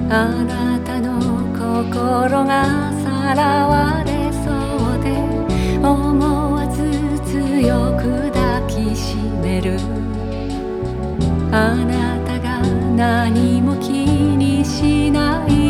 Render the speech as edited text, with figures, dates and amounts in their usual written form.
あなたの心がさらわれそうで思わず強く抱きしめる。あなたが何も気にしない